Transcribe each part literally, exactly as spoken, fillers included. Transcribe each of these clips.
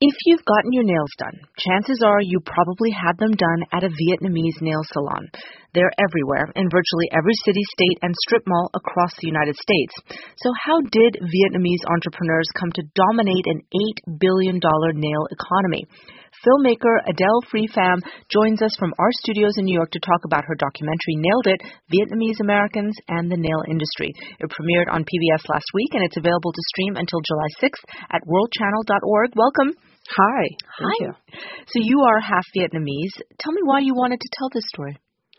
If you've gotten your nails done, chances are you probably had them done at a Vietnamese nail salon. They're everywhere in virtually every city, state, and strip mall across the United States. So how did Vietnamese entrepreneurs come to dominate an eight billion dollars nail economy? Filmmaker Adele Phi Pham joins us from our studios in New York to talk about her documentary, Nailed It, Vietnamese Americans and the Nail Industry. It premiered on P B S last week, and it's available to stream until July sixth at world channel dot org. Welcome. Hi. Hi. You. So you are half Vietnamese. Tell me why you wanted to tell this story.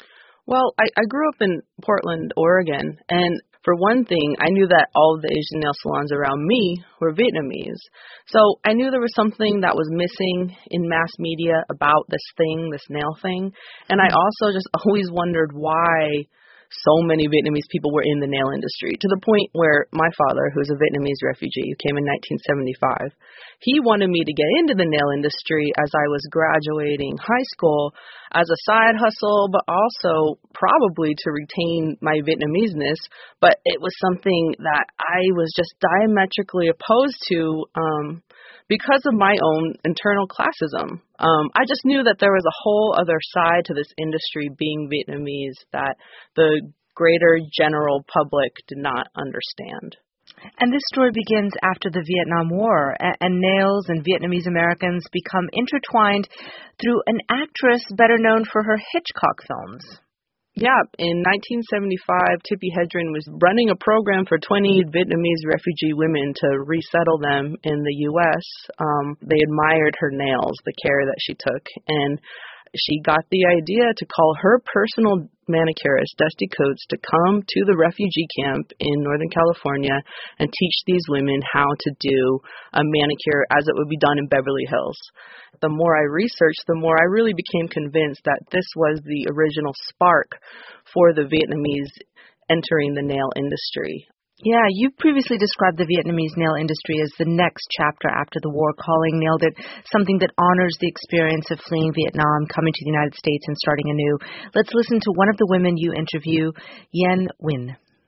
Well, I, I grew up in Portland, Oregon, and for one thing, I knew that all of the Asian nail salons around me were Vietnamese. So I knew there was something that was missing in mass media about this thing, this nail thing. And I also just always wondered why so many Vietnamese people were in the nail industry, to the point where my father, who's a Vietnamese refugee who came in nineteen seventy-five, he wanted me to get into the nail industry as I was graduating high school as a side hustle, but also probably to retain my Vietnameseness. But it was something that I was just diametrically opposed to um, because of my own internal classism. Um, I just knew that there was a whole other side to this industry being Vietnamese that the greater general public did not understand. And this story begins after the Vietnam War, and, and nails and Vietnamese Americans become intertwined through an actress better known for her Hitchcock films. Yeah, in nineteen seventy-five, Tippi Hedren was running a program for twenty Vietnamese refugee women to resettle them in the U S Um, they admired her nails, the care that she took, and she got the idea to call her personal manicurist, Dusty Coates, to come to the refugee camp in Northern California and teach these women how to do a manicure as it would be done in Beverly Hills. The more I researched, the more I really became convinced that this was the original spark for the Vietnamese entering the nail industry. Yeah, you previously described the Vietnamese nail industry as the next chapter after the war, calling Nailed It something that honors the experience of fleeing Vietnam, coming to the United States, and starting anew. Let's listen to one of the women you interview, Yen Win.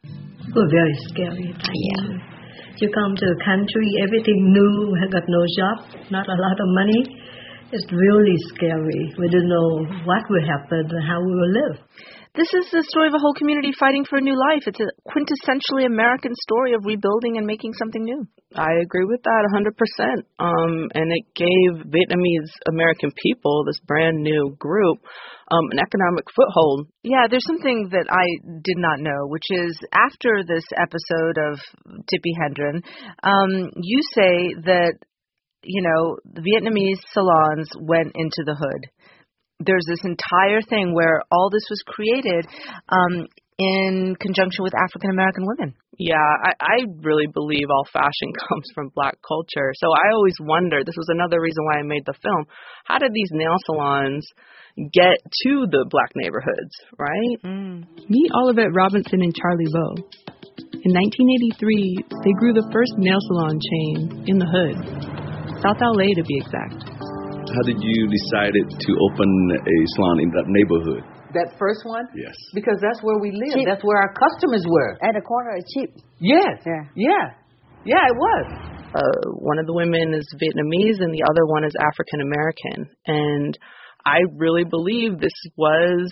Oh, very scary time. Yeah. You come to a country, everything new, got no job, not a lot of money. It's really scary. We don't know what will happen and how we will live. This is the story of a whole community fighting for a new life. It's a quintessentially American story of rebuilding and making something new. I agree with that one hundred percent. Um, and it gave Vietnamese American people, this brand new group, um, an economic foothold. Yeah, there's something that I did not know, which is after this episode of Tippi Hedren, um, you say that, you know, the Vietnamese salons went into the hood. There's this entire thing where all this was created um, in conjunction with African-American women. Yeah, I, I really believe all fashion comes from black culture. So I always wondered, this was another reason why I made the film, how did these nail salons get to the black neighborhoods, right? Mm. Meet Olivet Robinson and Charlie Lowe. In nineteen eighty-three, they grew the first nail salon chain in the hood, South L A to be exact. How did you decide to open a salon in that neighborhood? That first one? Yes. Because that's where we lived. Cheap. That's where our customers were. At the corner of Cheap. Yes. Yeah. Yeah. Yeah, it was. Uh, one of the women is Vietnamese and the other one is African American. And I really believe this was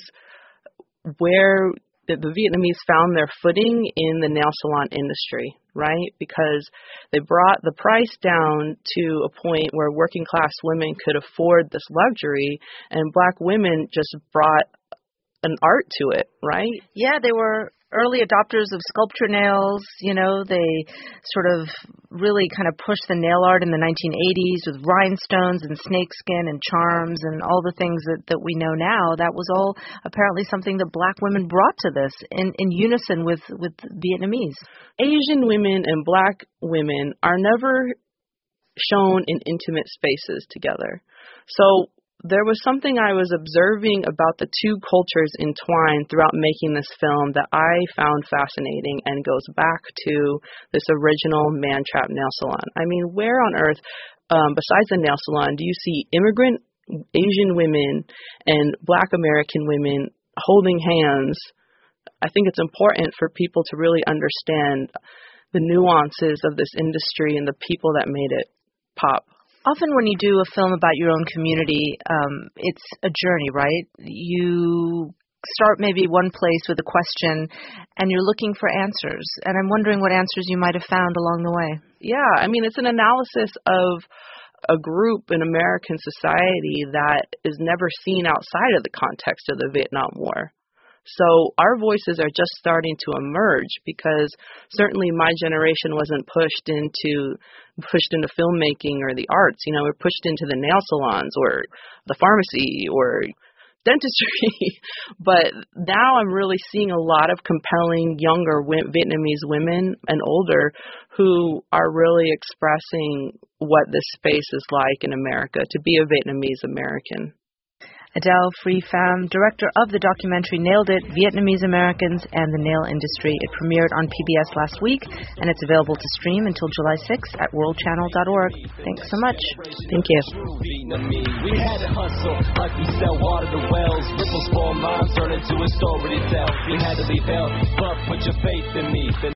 where the, the Vietnamese found their footing in the nail salon industry, right? Because they brought the price down to a point where working class women could afford this luxury, and black women just brought an art to it, right? Yeah, they were early adopters of sculpture nails. You know, they sort of really kind of pushed the nail art in the nineteen eighties with rhinestones and snakeskin and charms and all the things that, that we know now. That was all apparently something that black women brought to this in, in unison with, with Vietnamese. Asian women and black women are never shown in intimate spaces together. So there was something I was observing about the two cultures entwined throughout making this film that I found fascinating and goes back to this original Man Trap nail salon. I mean, where on earth, um, besides the nail salon, do you see immigrant Asian women and black American women holding hands? I think it's important for people to really understand the nuances of this industry and the people that made it pop. Often when you do a film about your own community, um, it's a journey, right? You start maybe one place with a question and you're looking for answers. And I'm wondering what answers you might have found along the way. Yeah, I mean, it's an analysis of a group in American society that is never seen outside of the context of the Vietnam War. So our voices are just starting to emerge because certainly my generation wasn't pushed into pushed into filmmaking or the arts. You know, we're pushed into the nail salons or the pharmacy or dentistry. But now I'm really seeing a lot of compelling younger Vietnamese women and older who are really expressing what this space is like in America to be a Vietnamese American. Adele Free Pham, director of the documentary Nailed It, Vietnamese Americans and the Nail Industry. It premiered on P B S last week, and it's available to stream until July sixth at world channel dot org. Thanks so much. Thank you. We had to hustle like we sell water to wells. Ripples form lines, turn into a story to tell. We had to leave hell, but put your faith in me.